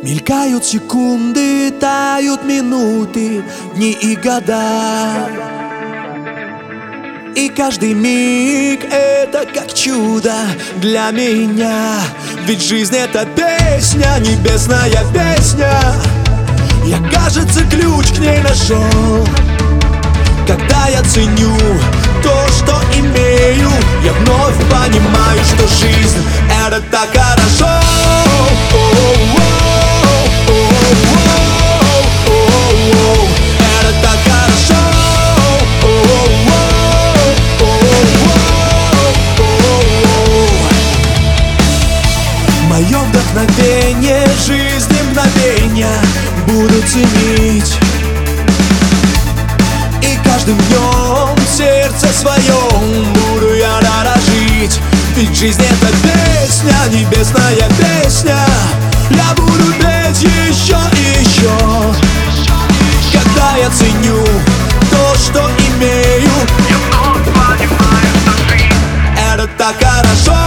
Мелькают секунды, тают минуты, дни и года. И каждый миг это как чудо для меня. Ведь жизнь это песня, небесная песня. Я, кажется, ключ к ней нашел. Когда я ценю то, что имею, я вновь понимаю, что жизнь это так хорошо. Это так хорошо. Мое вдохновение, жизни мгновения буду ценить. И каждым днем в сердце своем буду я дорожить. Ведь жизнь это песня, небесная песня. Я буду петь еще и еще. Когда я ценю то, что имею, я вновь понимаю, что жизнь это так хорошо.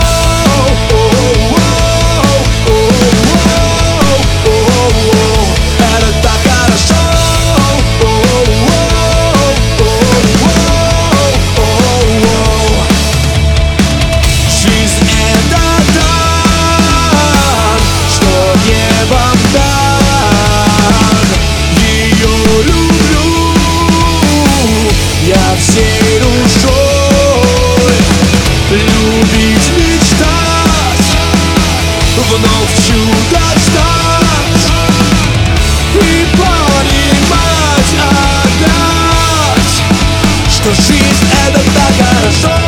Всей душой любить, мечтать, вновь чудо ждать и понимать опять, что жизнь это так хорошо.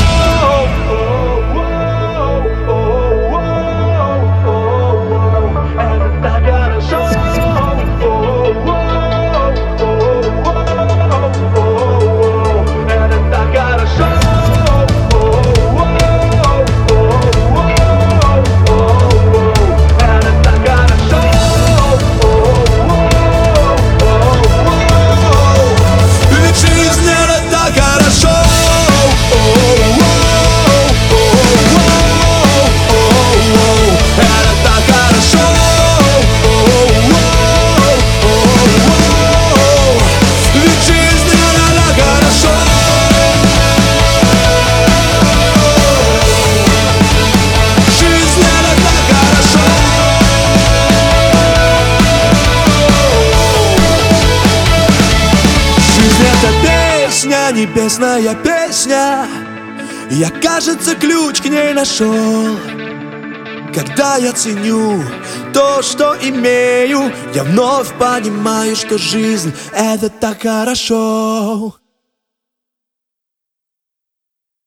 Небесная песня, я, кажется, ключ к ней нашел. Когда я ценю то, что имею, я вновь понимаю, что жизнь это так хорошо.